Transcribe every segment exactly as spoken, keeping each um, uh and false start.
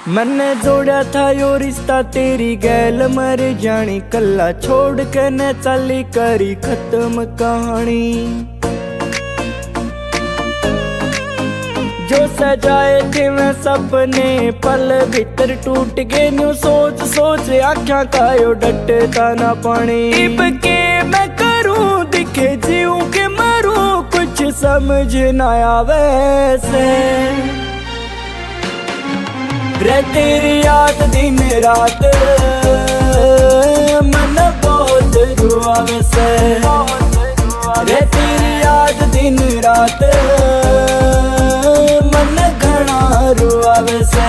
मैंने जोड़ा था यो रिश्ता तेरी गैल मर जानी, कल्ला छोड़ के न चली करी खत्म कहानी। जो सजाए थे मैं सपने पल भीतर टूट गए, न्यू सोच सोच आख्या का यो डटता ना पानी। इब के मैं करूं दिखे जीऊं के मरूं, कुछ समझ ना आवे से। रे तेरी याद दिन रात मन बहुत रुआवे से। रे तेरी याद दिन रात मन घना रुआवे से।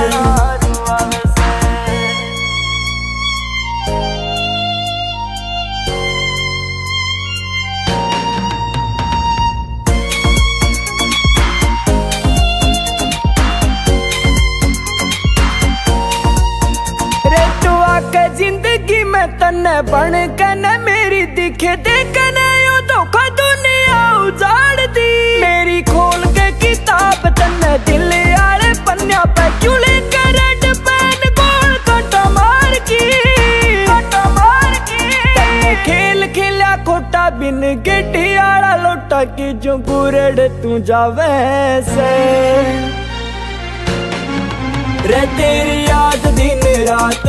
जिंदगी में तन्ने बन के न मेरी दिखे देखने यो धोखा दुनिया उजाड़ दी। मेरी खोल के किताब तन्ने दिल यारे पन्या पे क्यों लेकर रेड पेन गोल कटा मार की कटा मार की। तन्ने खेल खेला खोटा बिन गेटी आड़ा लोटा की जो गुरेड़ तू जावे से। रे तेरी याद दिन रात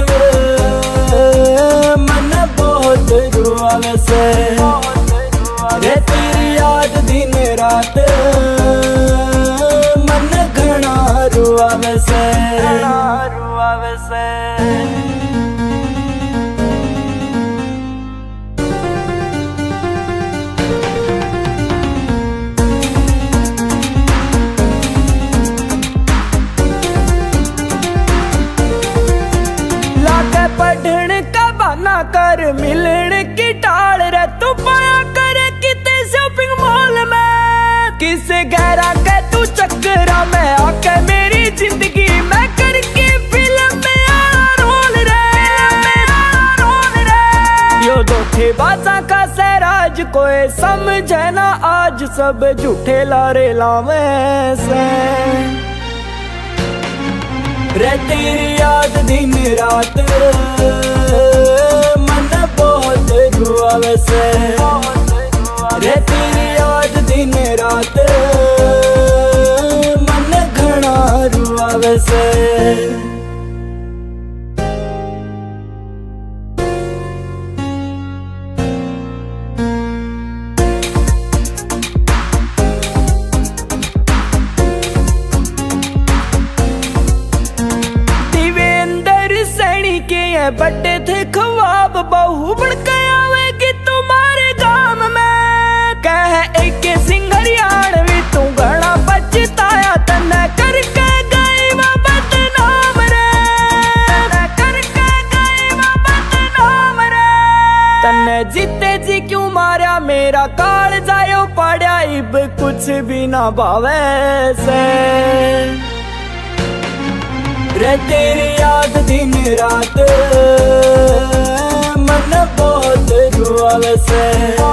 मन बहुत रुआवे से। रे तेरी याद दिन रात मन घना रुआवे से। रुआवे से। पढ़न का बहाना कर मिलन की टाल रे तू पाया करे किते शॉपिंग मॉल में। किसे गहरा के तू चक्करा में आके मेरी जिंदगी में करके फिल्म में आ रोल रे रोल रे। यो धोखेबाजा का सहराज कोई समझे ना आज, सब झूठे लारे लावे से। रे तेरी याद दिन रात मन बहुत रुआवे से। रे तेरी याद दिन रात मन घना रुआवे से। बड़े थे ख्वाब बहू बढ़ के आवेगी तुम्हारे गांव में। कह एक सिंघरियाणवी तू घना पछताया तन्ने करके गई वो बदनाम रे। तन्ने करके गई वो बदनाम रे। तन्ने जीते जी क्यों मारा मेरा काल जायो पड़ा, इब कुछ भी ना भावे से। रे तेरी याद दिन रात मन बहुत रुआवे से।